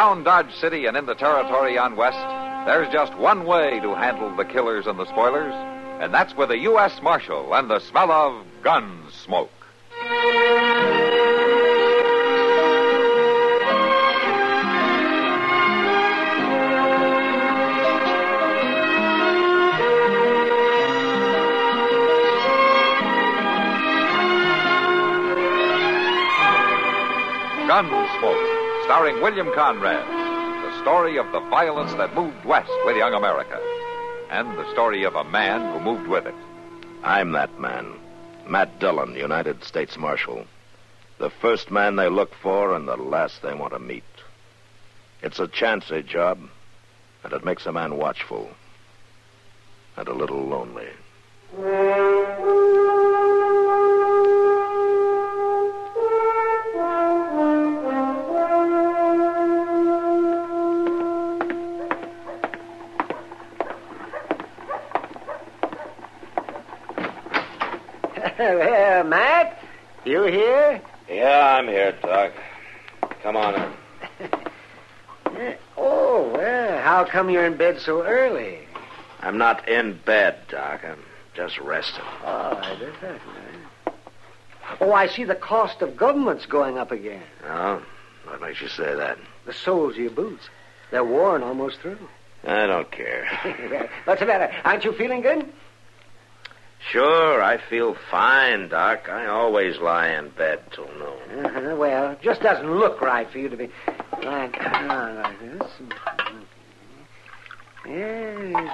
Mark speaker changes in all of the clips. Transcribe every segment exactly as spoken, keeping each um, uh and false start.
Speaker 1: Around Dodge City and in the territory on West, there's just one way to handle the killers and the spoilers, and that's with a U S Marshal and the smell of gun smoke. Gunsmoke, starring William Conrad. The story of the violence that moved west with young America. And the story of a man who moved with it.
Speaker 2: I'm that man. Matt Dillon, United States Marshal. The first man they look for and the last they want to meet. It's a chancy job, and it makes a man watchful. And a little lonely.
Speaker 3: Well, Matt, you here?
Speaker 2: Yeah, I'm here, Doc. Come on in.
Speaker 3: Oh, well, how come you're in bed so early?
Speaker 2: I'm not in bed, Doc. I'm just resting.
Speaker 3: Oh, I did that. Oh, I see the cost of government's going up again.
Speaker 2: Oh? What makes you say that?
Speaker 3: The soles of your boots. They're worn almost through.
Speaker 2: I don't care.
Speaker 3: What's the matter? Aren't you feeling good?
Speaker 2: Sure, I feel fine, Doc. I always lie in bed till noon.
Speaker 3: Uh-huh. Well, it just doesn't look right for you to be lying down like this. Yes.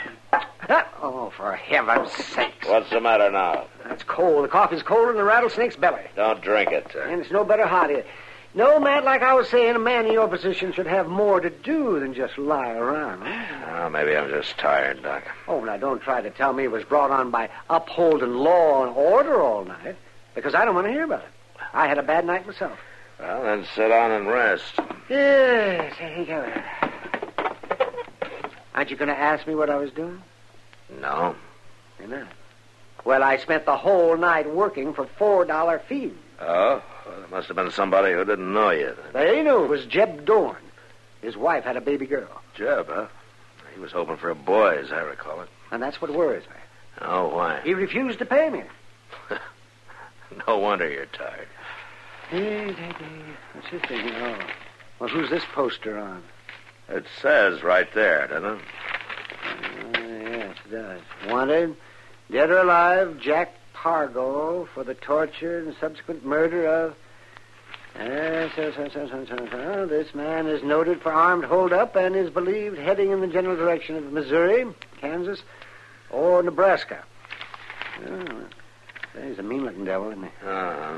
Speaker 3: Oh, for heaven's sakes.
Speaker 2: What's the matter now?
Speaker 3: It's cold. The coffee's cold in the rattlesnake's belly.
Speaker 2: Don't drink it. Uh...
Speaker 3: And it's no better hot either. No, Matt, like I was saying, a man in your position should have more to do than just lie around.
Speaker 2: Oh, maybe I'm just tired, Doc.
Speaker 3: Oh, now, don't try to tell me it was brought on by upholding law and order all night, because I don't want to hear about it. I had a bad night myself.
Speaker 2: Well, then sit down and rest.
Speaker 3: Yes, I think I will. Aren't you going to ask me what I was doing?
Speaker 2: No.
Speaker 3: You're not. Well, I spent the whole night working for four dollar fees.
Speaker 2: Oh? Well, there must have been somebody who didn't know you.
Speaker 3: They knew. It was Jeb Dorn. His wife had a baby girl.
Speaker 2: Jeb, huh? He was hoping for a boy, as I recall it.
Speaker 3: And that's what worries me.
Speaker 2: Oh, why?
Speaker 3: He refused to pay me.
Speaker 2: No wonder you're tired.
Speaker 3: Hey, hey, hey. What's this thing? Oh. Well, who's this poster on?
Speaker 2: It says right there, doesn't it?
Speaker 3: Uh, yes, it does. Wanted, dead or alive, Jack Pargo for the torture and subsequent murder of... Uh, so, so, so, so, so, so. This man is noted for armed hold-up and is believed heading in the general direction of Missouri, Kansas, or Nebraska. Oh, he's a mean-looking devil, isn't he?
Speaker 2: Uh-huh.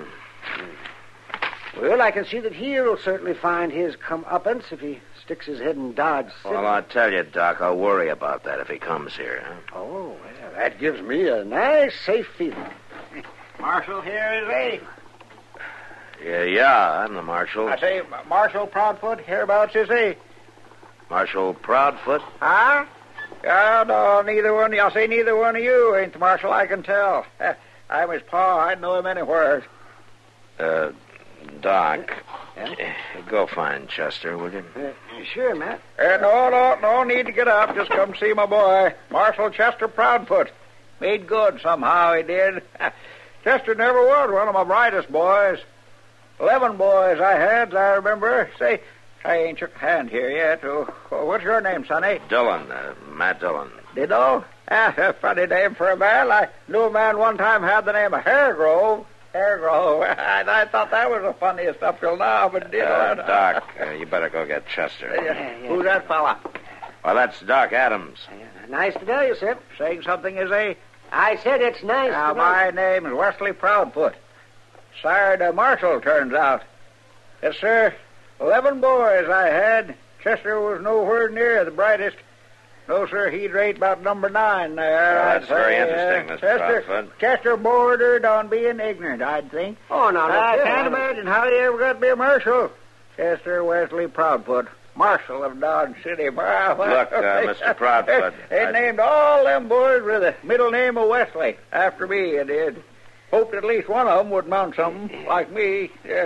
Speaker 3: Well, I can see that he'll certainly find his comeuppance if he sticks his head in Dodge City.
Speaker 2: Well, I'll tell you, Doc, I'll worry about that if he comes here. Huh?
Speaker 3: Oh, well, that gives me a nice, safe feeling.
Speaker 4: Marshal here is he.
Speaker 2: Yeah, yeah, I'm the Marshal.
Speaker 4: I say, Marshal Proudfoot, hereabouts is he?
Speaker 2: Marshal Proudfoot?
Speaker 4: Huh? Oh, no, neither one. I'll say neither one of you ain't the Marshal, I can tell. I'm his pa. I'd know him anywhere.
Speaker 2: Uh, Doc,
Speaker 3: Yeah?
Speaker 2: go find Chester, will you?
Speaker 3: Uh, sure, Matt.
Speaker 4: Uh, no, no, no need to get up. Just come see my boy, Marshal Chester Proudfoot. Made good somehow, he did. Chester never was one of my brightest boys. Eleven boys I had, I remember. Say, I ain't shook a hand here yet. Oh, what's your name, sonny?
Speaker 2: Dillon, uh, Matt Dillon.
Speaker 4: Ditto? Ah, a funny name for a man. I knew a man one time had the name of Hairgrove. Hairgrove. I, I thought that was the funniest up till now, but ditto.
Speaker 2: Uh, Doc, uh, you better go get Chester.
Speaker 4: Uh,
Speaker 3: Yeah, yeah,
Speaker 4: Who's
Speaker 3: yeah.
Speaker 4: that fella?
Speaker 2: Well, that's Doc Adams.
Speaker 3: Uh, nice to know you, sir.
Speaker 4: Saying something, is he?
Speaker 3: I said it's nice
Speaker 4: Now,
Speaker 3: to know
Speaker 4: my name is Wesley Proudfoot. Sire to Marshal, turns out. Yes, sir. Eleven boys I had. Chester was nowhere near the brightest. No, sir, he'd rate about number nine there.
Speaker 2: Well,
Speaker 4: I'd
Speaker 2: that's very
Speaker 4: say,
Speaker 2: interesting,
Speaker 4: uh,
Speaker 2: Mister
Speaker 4: Chester,
Speaker 2: Proudfoot.
Speaker 4: Chester bordered on being ignorant, I'd think.
Speaker 3: Oh, no, no.
Speaker 4: I
Speaker 3: sir.
Speaker 4: can't imagine how he ever got to be a marshal. Chester Wesley Proudfoot, Marshal of Dodge City.
Speaker 2: Look, uh, Mister Proudfoot,
Speaker 4: They
Speaker 2: I-
Speaker 4: named all them boys with the middle name of Wesley. After me, it did. Hoped at least one of them would mount something like me. Yes.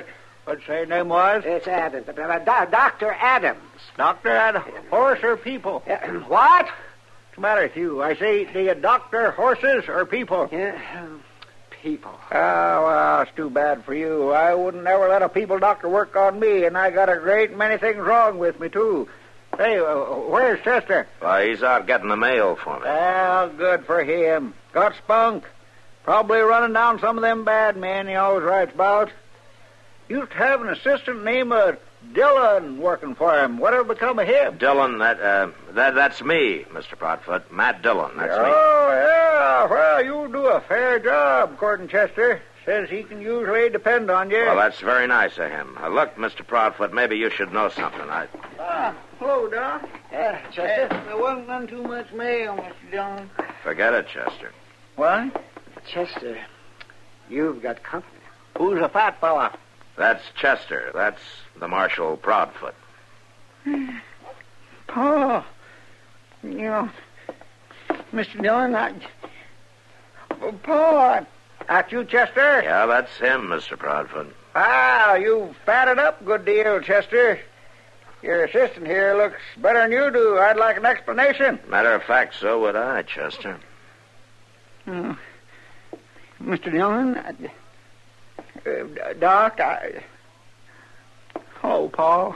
Speaker 4: What'd you say his name was?
Speaker 3: It's Adams. Uh, Do- Doctor Adams.
Speaker 4: Doctor Ad horse or people?
Speaker 3: Uh, what?
Speaker 4: What's the matter with you? I say, do you doctor horses or people?
Speaker 3: Yeah, um, people.
Speaker 4: Oh, well, it's too bad for you. I wouldn't never let a people doctor work on me, and I got a great many things wrong with me, too. Hey, uh, where's Chester?
Speaker 2: Well, he's out getting the mail for me.
Speaker 4: Well, good for him. Got spunk. Probably running down some of them bad men he always writes about. Used to have an assistant named uh, Dillon working for him. Whatever become of him?
Speaker 2: Dillon, that, uh, that, that's me, Mister Proudfoot. Matt Dillon, that's me.
Speaker 4: Oh, yeah. Well, you do a fair job, according to Chester. Says he can usually depend on you.
Speaker 2: Well, that's very nice of him. Uh, look, Mister Proudfoot, maybe you should know something. I...
Speaker 4: Ah, hello, Doc.
Speaker 3: Yeah, Chester.
Speaker 4: Hey, there wasn't none too much mail, Mister Dillon.
Speaker 2: Forget it, Chester.
Speaker 4: What?
Speaker 3: Chester, you've got company.
Speaker 4: Who's a fat fella?
Speaker 2: That's Chester. That's the Marshal Proudfoot.
Speaker 4: Pa, you know, Mister Dillon, I... Oh, Pa, that's you, Chester?
Speaker 2: Yeah, that's him, Mister Proudfoot.
Speaker 4: Ah, you fatted up a good deal, Chester. Your assistant here looks better than you do. I'd like an explanation.
Speaker 2: Matter of fact, so would I, Chester.
Speaker 4: Oh. Mister Dillon, I... Uh, Doc, I... Oh, Paul.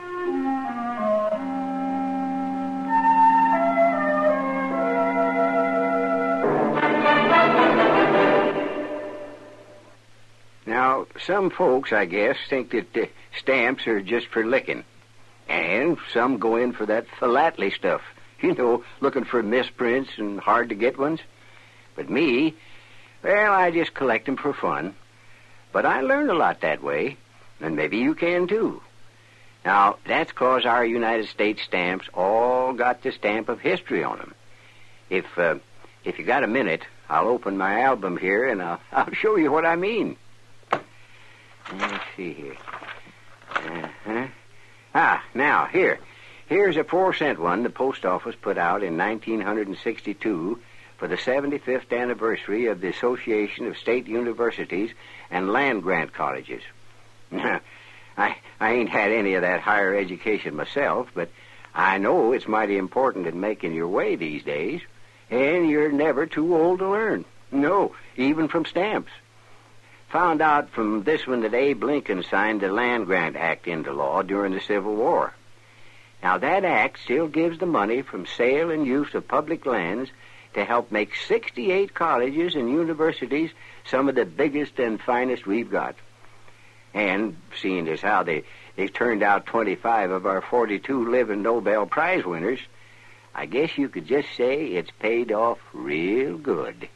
Speaker 5: Now, some folks, I guess, think that uh, stamps are just for licking. And some go in for that philately stuff. You know, looking for misprints and hard-to-get ones. But me, well, I just collect them for fun. But I learned a lot that way, and maybe you can too. Now, that's 'cause our United States stamps all got the stamp of history on them. If uh, if you got a minute, I'll open my album here, and I'll, I'll show you what I mean. Let's see here. Uh-huh. Ah, now, here. Here's a four-cent one the post office put out in nineteen sixty-two for the seventy-fifth anniversary of the Association of State Universities and Land-Grant Colleges. Now, I, I ain't had any of that higher education myself, but I know it's mighty important in making your way these days, and you're never too old to learn. No, even from stamps. Found out from this one that Abe Lincoln signed the Land Grant Act into law during the Civil War. Now, that act still gives the money from sale and use of public lands to help make sixty-eight colleges and universities some of the biggest and finest we've got. And seeing as how they, they've turned out twenty-five of our forty-two living Nobel Prize winners, I guess you could just say it's paid off real good.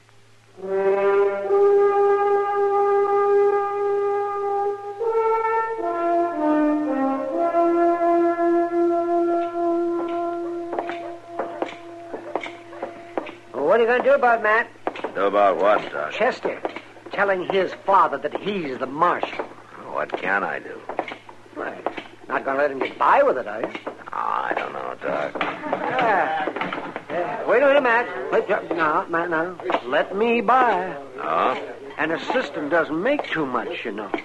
Speaker 3: What are you going to do about it, Matt?
Speaker 2: Do about what, Doc?
Speaker 3: Chester telling his father that he's the marshal.
Speaker 2: What can I do?
Speaker 3: Well, not going to let him get by with it, are you?
Speaker 2: Oh, I don't know, Doc.
Speaker 3: Ah. Uh, wait a minute, Matt. Wait, uh, no, Matt, no. Let me by.
Speaker 2: Oh?
Speaker 3: An assistant doesn't make too much, you know.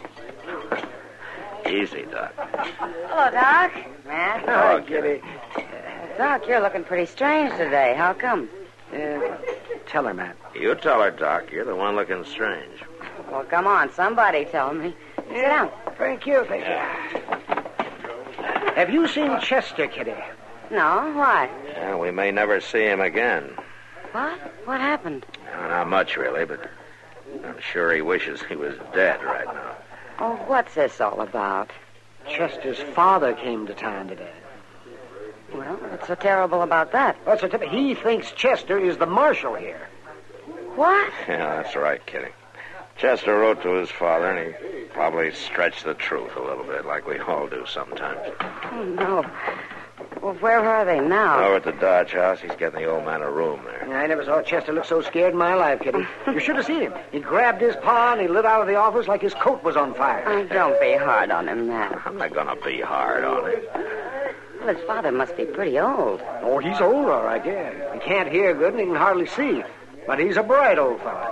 Speaker 2: Easy, Doc.
Speaker 6: Hello, Doc. Matt.
Speaker 3: Hi,
Speaker 2: Okay.
Speaker 3: Kitty.
Speaker 6: Doc, you're looking pretty strange today. How come?
Speaker 3: Uh, tell her, Matt.
Speaker 2: You tell her, Doc. You're the one looking strange.
Speaker 6: Well, come on. Somebody tell me. Sit down.
Speaker 3: Thank you, thank you. Have you seen Chester, Kitty?
Speaker 6: No? Why?
Speaker 2: Yeah, we may never see him again.
Speaker 6: What? What happened?
Speaker 2: Uh, not much, really, but I'm sure he wishes he was dead right now.
Speaker 6: Oh, what's this all about?
Speaker 3: Chester's father came to town today.
Speaker 6: Well, what's so terrible about that?
Speaker 3: What's the tip? He thinks Chester is the marshal here.
Speaker 6: What?
Speaker 2: Yeah, that's right, Kitty. Chester wrote to his father, and he probably stretched the truth a little bit, like we all do sometimes.
Speaker 6: Oh, no. Well, where are they now?
Speaker 2: Over at the Dodge House, he's getting the old man a room there.
Speaker 3: I never saw Chester look so scared in my life, Kitty. You should have seen him. He grabbed his paw and he lit out of the office like his coat was on fire.
Speaker 6: Oh, don't be hard on him, Matt.
Speaker 2: I'm not going to be hard on him.
Speaker 6: Well, his father must be pretty old.
Speaker 3: Oh, he's old, all right, yeah. He can't hear good and he can hardly see. But he's a bright old fellow.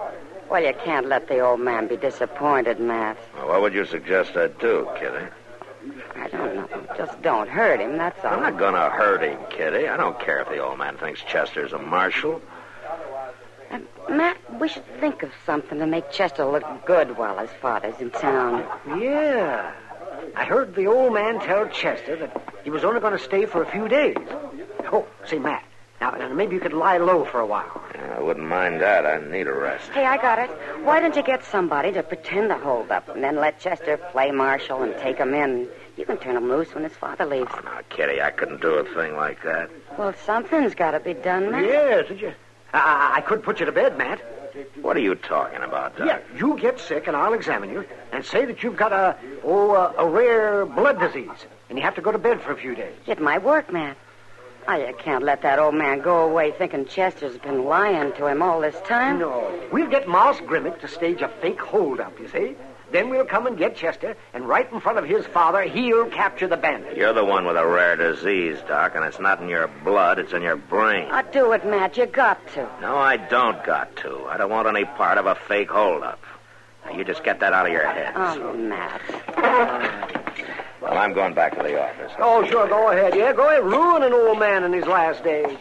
Speaker 6: Well, you can't let the old man be disappointed, Matt.
Speaker 2: Well, what would you suggest I do, Kitty?
Speaker 6: I don't know. Just don't hurt him, that's all.
Speaker 2: I'm not going to hurt him, Kitty. I don't care if the old man thinks Chester's a marshal.
Speaker 6: Uh, Matt, we should think of something to make Chester look good while his father's in town.
Speaker 3: Yeah. I heard the old man tell Chester that he was only going to stay for a few days. Oh, say, Matt, now, now maybe you could lie low for a while.
Speaker 2: Yeah, I wouldn't mind that. I need a rest.
Speaker 6: Hey, I got it. Why don't you get somebody to pretend to hold up and then let Chester play marshal and take him in? You can turn him loose when his father leaves.
Speaker 2: Oh, now, Kitty, I couldn't do a thing like that.
Speaker 6: Well, something's got to be done, Matt.
Speaker 3: Yes, did you? I, I could put you to bed, Matt.
Speaker 2: What are you talking about, Doc?
Speaker 3: Yeah, you get sick and I'll examine you and say that you've got a, oh, a, a rare blood disease and you have to go to bed for a few days.
Speaker 6: It might work, Matt. Oh, you can't let that old man go away thinking Chester's been lying to him all this time.
Speaker 3: No. We'll get Moss Grimmick to stage a fake holdup, you see. Then we'll come and get Chester, and right in front of his father, he'll capture the bandit.
Speaker 2: You're the one with a rare disease, Doc, and it's not in your blood, it's in your brain.
Speaker 6: I'll do it, Matt. You got to.
Speaker 2: No, I don't got to. I don't want any part of a fake holdup. Now, you just get that out of your head.
Speaker 6: Oh, Matt.
Speaker 2: Well, I'm going back to the office.
Speaker 3: Oh, sure, go ahead. Yeah, go ahead. Ruin an old man in his last days.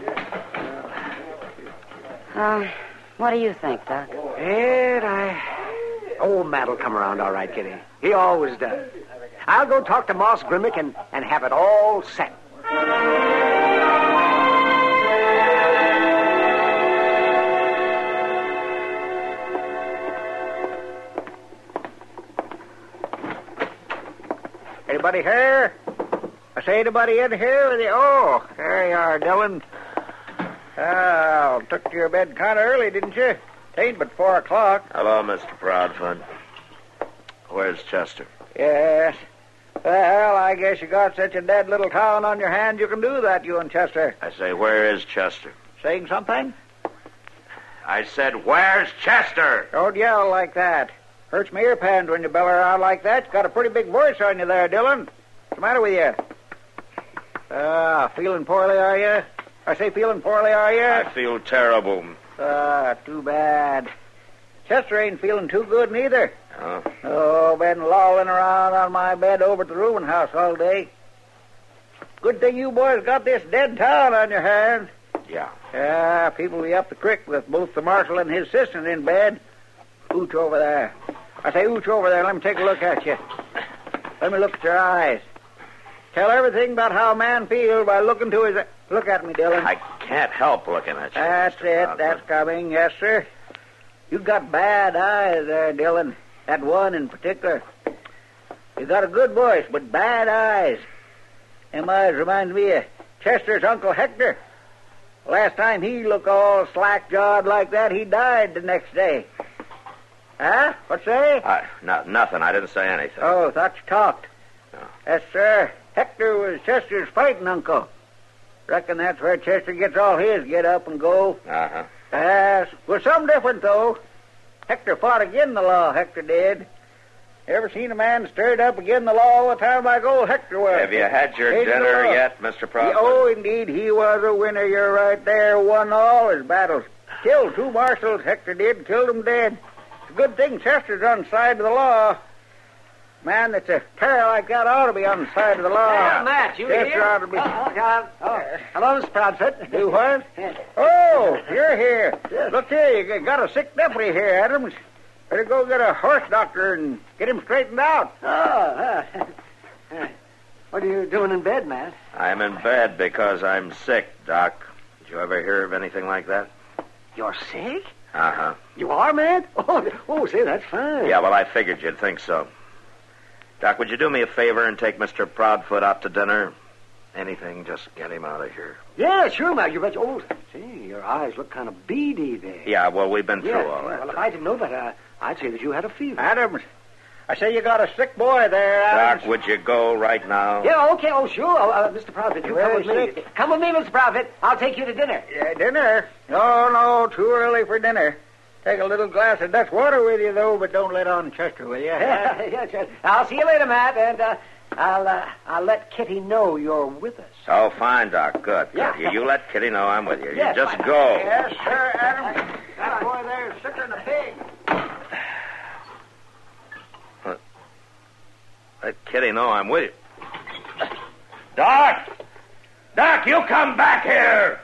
Speaker 6: Uh, what do you think, Doc?
Speaker 3: And I... Old Matt'll come around all right, Kitty. He always does. I'll go talk to Moss Grimmick and, and have it all set.
Speaker 4: Anybody here? I say, anybody in here with you? Oh, there you are, Dillon. Oh, took to your bed kind of early, didn't you? It ain't but four o'clock.
Speaker 2: Hello, Mister Proudfoot. Where's Chester?
Speaker 4: Yes. Well, I guess you got such a dead little town on your hands you can do that, you and Chester.
Speaker 2: I say, where is Chester?
Speaker 4: Saying something?
Speaker 2: I said, where's Chester?
Speaker 4: Don't yell like that. Hurts my ear pans when you bell around like that. You got a pretty big voice on you there, Dillon. What's the matter with you? Ah, feeling poorly, are you? I say feeling poorly, are you?
Speaker 2: I feel terrible.
Speaker 4: Ah, too bad. Chester ain't feeling too good neither.
Speaker 2: Oh?
Speaker 4: Oh, been lolling around on my bed over at the rooming house all day. Good thing you boys got this dead town on your hands.
Speaker 2: Yeah.
Speaker 4: Yeah, people be up the creek with both the marshal and his assistant in bed. Ooch over there. I say ooch over there. Let me take a look at you. Let me look at your eyes. Tell everything about how a man feels by looking to his... Look at me, Dillon.
Speaker 2: I can't help looking at you.
Speaker 4: That's
Speaker 2: Mister
Speaker 4: it.
Speaker 2: Proudfoot.
Speaker 4: That's coming. Yes, sir. You've got bad eyes there, Dillon. That one in particular. You got a good voice, but bad eyes. Them eyes remind me of Chester's Uncle Hector. Last time he looked all slack-jawed like that, he died the next day. Huh? What say?
Speaker 2: I, no, nothing. I didn't say anything.
Speaker 4: Oh, thought you talked.
Speaker 2: No.
Speaker 4: Yes, sir. Hector was Chester's fighting uncle. Reckon that's where Chester gets all his get up and go.
Speaker 2: Uh-huh.
Speaker 4: Yes. Well, some different, though. Hector fought again the law, Hector did. Ever seen a man stirred up again the law all the time like old Hector was?
Speaker 2: Have you had your
Speaker 4: Hated the
Speaker 2: dinner
Speaker 4: law.
Speaker 2: yet, Mister Proudfoot?
Speaker 4: Oh, indeed, he was a winner. You're right there. Won all his battles. Killed two marshals, Hector did. Killed them dead. It's a good thing Chester's on the side of the law. Man that's a terror like that ought to be on the side of the law.
Speaker 3: Yeah, Matt, you
Speaker 4: Chester
Speaker 3: here?
Speaker 4: ought to be...
Speaker 3: Oh, oh, oh. Hello, Mister Proudfoot.
Speaker 4: Do what? Oh, you're here. Look here, you got a sick deputy here, Adams. Better go get a horse doctor and get him straightened out.
Speaker 3: Oh, uh, uh, what are you doing in bed, Matt?
Speaker 2: I'm in bed because I'm sick, Doc. Did you ever hear of anything like that?
Speaker 3: You're sick?
Speaker 2: Uh-huh.
Speaker 3: You are, Matt? Oh, oh, say, that's fine.
Speaker 2: Yeah, well, I figured you'd think so. Doc, would you do me a favor and take Mister Proudfoot out to dinner? Anything, just get him out of here.
Speaker 3: Yeah, sure, Matt. You bet. Oh, see, your eyes look kind of beady there.
Speaker 2: Yeah, well, we've been through
Speaker 3: yeah,
Speaker 2: all
Speaker 3: yeah,
Speaker 2: that.
Speaker 3: Well, if I didn't know that, uh, I'd say that you had a fever.
Speaker 4: Adams, I say you got a sick boy there, Adams.
Speaker 2: Doc, would you go right now?
Speaker 3: Yeah, okay. Oh, sure. Oh, uh, Mister Proudfoot, you
Speaker 4: Very
Speaker 3: come with me.
Speaker 4: sick.
Speaker 3: Come with me, Mister Proudfoot. I'll take you to dinner.
Speaker 4: Yeah, dinner? No, no, too early for dinner. Take a little glass of Dutch water with you, though, but don't let on Chester, will you?
Speaker 3: Yeah, yeah, sure. I'll see you later, Matt, and uh, I'll uh, I'll let Kitty know you're with us.
Speaker 2: Oh, fine, Doc. Good. good.
Speaker 3: Yeah.
Speaker 2: You, you let Kitty know I'm with you.
Speaker 3: Yes,
Speaker 2: you just
Speaker 3: fine.
Speaker 2: go.
Speaker 4: Yes, sir, Adams. That boy there is sicker than a pig.
Speaker 2: Let Kitty know I'm with you. Doc! Doc, you come back here!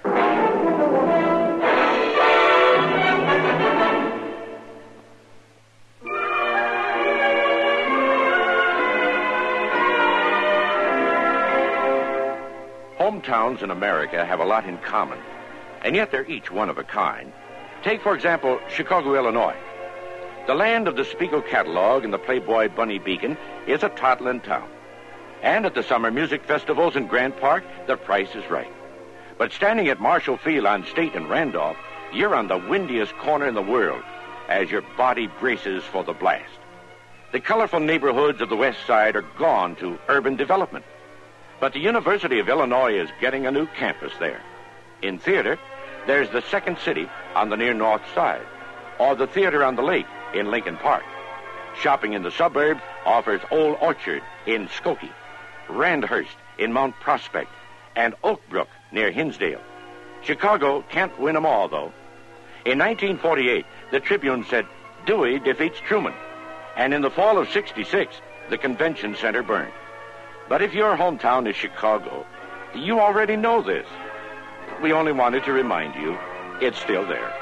Speaker 7: Hometowns in America have a lot in common, and yet they're each one of a kind. Take, for example, Chicago, Illinois. The land of the Spiegel catalog and the Playboy Bunny Beacon is a toddling town. And at the summer music festivals in Grant Park, the price is right. But standing at Marshall Field on State and Randolph, you're on the windiest corner in the world as your body braces for the blast. The colorful neighborhoods of the West Side are gone to urban development. But the University of Illinois is getting a new campus there. In theater, there's the Second City on the near North Side, or the Theater on the Lake in Lincoln Park. Shopping in the suburbs offers Old Orchard in Skokie, Randhurst in Mount Prospect, and Oak Brook near Hinsdale. Chicago can't win them all, though. In nineteen forty-eight, the Tribune said, Dewey defeats Truman. And in the fall of sixty-six, the convention center burned. But if your hometown is Chicago, you already know this. We only wanted to remind you, it's still there.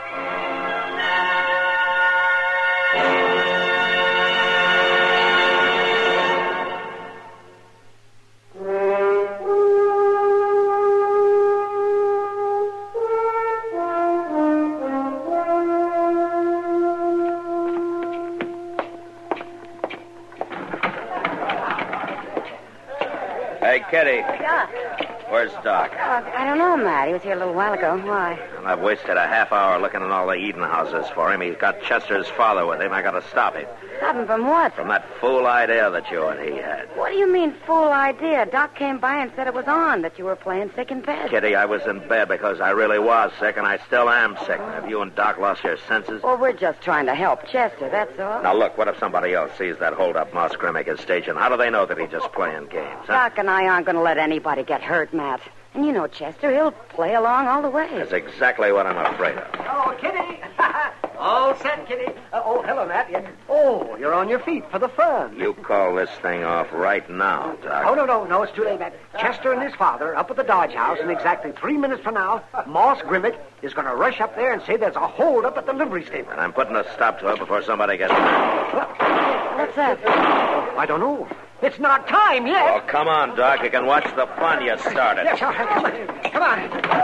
Speaker 2: Hey, Kitty.
Speaker 6: Yeah.
Speaker 2: Where's Doc?
Speaker 6: Uh, I don't know, Matt. He was here a little while ago. Why?
Speaker 2: Well, I've wasted a half hour looking at all the eating houses for him. He's got Chester's father with him. I got to stop him.
Speaker 6: Stop him from what?
Speaker 2: From that fool idea that you and he had.
Speaker 6: What do you mean, fool idea? Doc came by and said it was on, that you were playing sick in bed.
Speaker 2: Kitty, I was in bed because I really was sick, and I still am sick. Have you and Doc lost your senses?
Speaker 6: Well, we're just trying to help Chester, that's all.
Speaker 2: Now, look, what if somebody else sees that hold-up Moss Grimmick is staging? How do they know that he's just playing games? Huh?
Speaker 6: Doc and I aren't going to let anybody get hurt, Matt. And you know Chester, he'll play along all the way.
Speaker 2: That's exactly what I'm afraid of.
Speaker 3: Oh, Kitty. All set, Kitty. Uh, oh, hello, Matt. Yeah. Oh, you're on your feet for the fun.
Speaker 2: You call this thing off right now, Doc.
Speaker 3: Oh, no, no, no, it's too late, Matt. Chester and his father up at the Dodge House, and exactly three minutes from now, Moss Grimmick is going to rush up there and say there's a hold-up at the livery stable.
Speaker 2: And I'm putting a stop to it before somebody gets...
Speaker 6: What's that?
Speaker 3: I don't know. It's not time yet.
Speaker 2: Oh, come on, Doc. You can watch the fun you started.
Speaker 3: Yes, all right. Come on. Come on.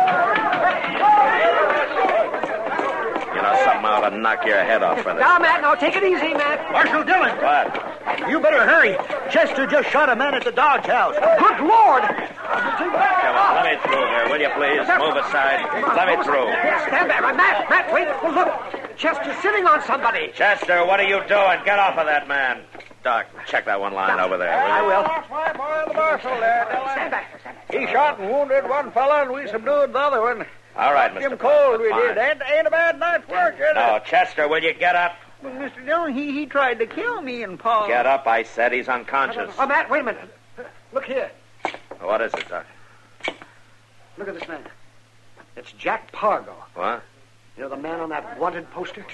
Speaker 2: You know, something ought to knock your head off for this.
Speaker 3: Now, Matt, now take it easy, Matt.
Speaker 4: Marshal Dillon.
Speaker 2: What?
Speaker 4: You better hurry. Chester just shot a man at the Dodge House.
Speaker 3: Good Lord.
Speaker 2: Come on, let me through here, will you please? Move aside. Let me through.
Speaker 3: Stand back. Matt, Matt, wait. Oh, look. Chester's sitting on somebody.
Speaker 2: Chester, what are you doing? Get off of that man. Doc, check that one line over there.
Speaker 3: I will.
Speaker 4: That's my boy, the marshal there, Dillon.
Speaker 3: Stand back. Stand back.
Speaker 4: He shot and wounded one fella, and we subdued the other one.
Speaker 2: All right,
Speaker 4: Knocked
Speaker 2: Mister
Speaker 4: him cold, we
Speaker 2: Fine.
Speaker 4: did. Ain't, ain't a bad night's work, is it?
Speaker 2: No, Chester, will you get up?
Speaker 4: Well, Mister Dillon, he, he tried to kill me and Paul.
Speaker 2: Get up, I said. He's unconscious.
Speaker 3: Oh, Matt, wait a minute. Look here.
Speaker 2: What is it, Doc?
Speaker 3: Look at this man. It's Jack Pargo.
Speaker 2: What?
Speaker 3: You know the man on that wanted poster?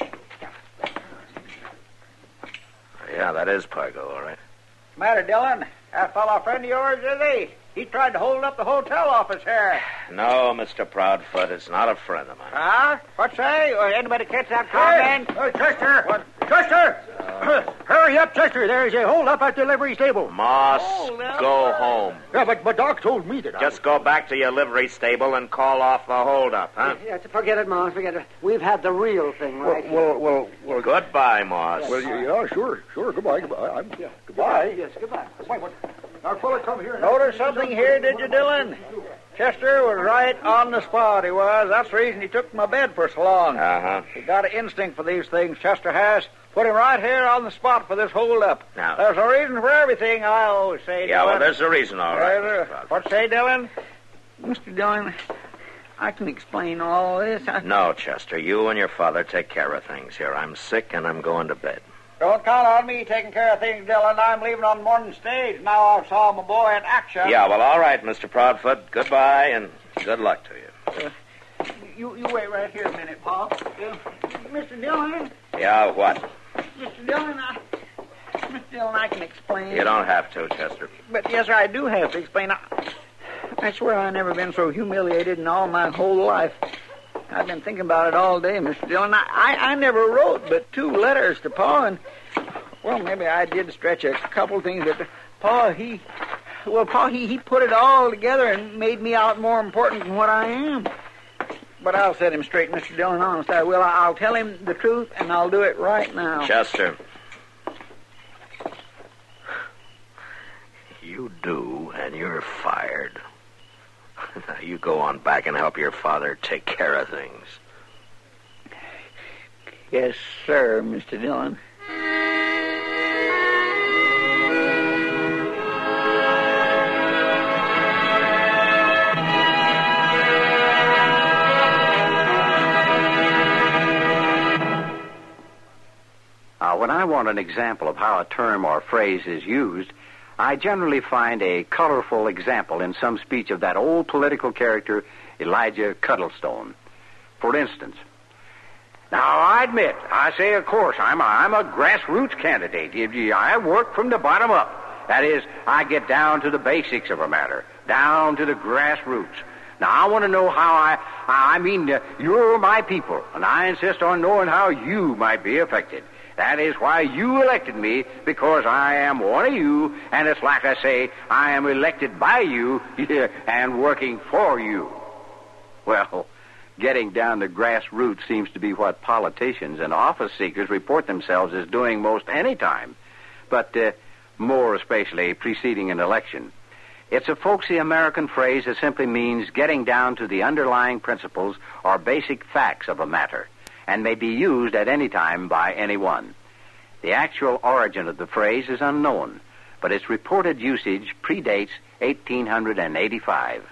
Speaker 2: Yeah, that is Pargo, all right.
Speaker 4: Matter, Dillon? That fellow a friend of yours, is he? He tried to hold up the hotel office here.
Speaker 2: No, Mister Proudfoot, it's not a friend of mine.
Speaker 4: Huh? What say? Or anybody catch that comment? Hey, hey, Chester! What? Chester! Uh, Hurry up, Chester. There's a hold up at the livery stable.
Speaker 2: Moss,
Speaker 4: Oh, now-
Speaker 2: go home.
Speaker 4: Yeah, but, but Doc told me that.
Speaker 2: Just go back to your livery stable and call off the holdup, huh?
Speaker 3: Yeah, forget it, Moss. Forget it. We've had the real thing, right?
Speaker 4: Well, well, well,
Speaker 2: Goodbye, Moss.
Speaker 4: well, yeah, sure, sure. Goodbye, goodbye. I'm, yeah, goodbye.
Speaker 3: Yes, goodbye.
Speaker 4: Wait, what? Our fella come here. Notice something here, did you, Dillon? Chester was right on the spot, he was. That's the reason he took my bed for so long.
Speaker 2: Uh-huh.
Speaker 4: He got an instinct for these things, Chester has. Put him right here on the spot for this hold-up.
Speaker 2: Now-
Speaker 4: There's a reason for everything, I always say,
Speaker 2: Yeah, well,
Speaker 4: Dillon.
Speaker 2: there's a reason, all right.
Speaker 4: Well, uh,
Speaker 2: Mister Proudfoot.
Speaker 4: what say, Dillon? Mister Dillon, I can explain all this. I...
Speaker 2: No, Chester, you and your father take care of things here. I'm sick and I'm going to bed.
Speaker 4: Don't count on me taking care of things, Dillon. I'm leaving on the morning stage. Now I've saw my boy in action.
Speaker 2: Yeah, well, all right, Mister Proudfoot. Goodbye and good luck to you.
Speaker 4: Uh, you, you wait right here a minute, Paul. Uh, Mister Dillon,
Speaker 2: Yeah, what?
Speaker 4: Mister Dillon, I, Mister Dillon, I can explain.
Speaker 2: You don't have to, Chester.
Speaker 4: But, yes, sir, I do have to explain. I, I swear I've never been so humiliated in all my whole life. I've been thinking about it all day, Mister Dillon. I, I, I never wrote but two letters to Pa, and, well, maybe I did stretch a couple things, but Pa, he... Well, Pa, he, he put it all together and made me out more important than what I am. But I'll set him straight, Mister Dillon, honest. I will. I'll tell him the truth, and I'll do it right now.
Speaker 2: Chester. You do, and you're fired. Now you go on back and help your father take care of things.
Speaker 4: Yes, sir, Mister Dillon.
Speaker 5: Now, when I want an example of how a term or phrase is used, I generally find a colorful example in some speech of that old political character, Elijah Cuddlestone. For instance, now, I admit, I say, of course, I'm a, I'm a grassroots candidate. I work from the bottom up. That is, I get down to the basics of a matter, down to the grassroots. Now, I want to know how I, I mean, uh, you're my people, and I insist on knowing how you might be affected. That is why you elected me, because I am one of you, and it's like I say, I am elected by you and working for you. Well, getting down to grassroots seems to be what politicians and office seekers report themselves as doing most any time, but uh, more especially preceding an election. It's a folksy American phrase that simply means getting down to the underlying principles or basic facts of a matter, and may be used at any time by anyone. The actual origin of the phrase is unknown, but its reported usage predates eighteen eighty-five.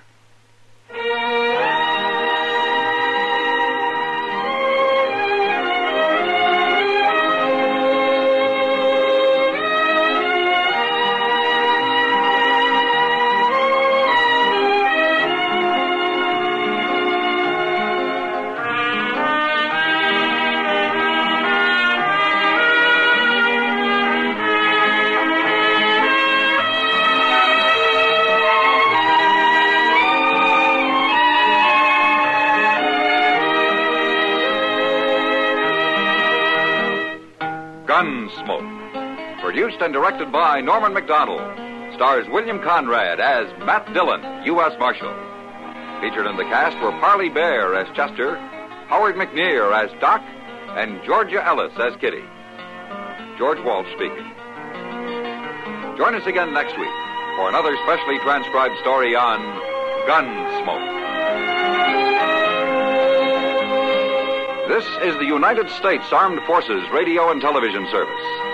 Speaker 1: Gunsmoke. Produced and directed by Norman McDonald. Stars William Conrad as Matt Dillon, U S Marshal. Featured in the cast were Parley Bear as Chester, Howard McNear as Doc, and Georgia Ellis as Kitty. George Walsh speaking. Join us again next week for another specially transcribed story on Gunsmoke. This is the United States Armed Forces Radio and Television Service.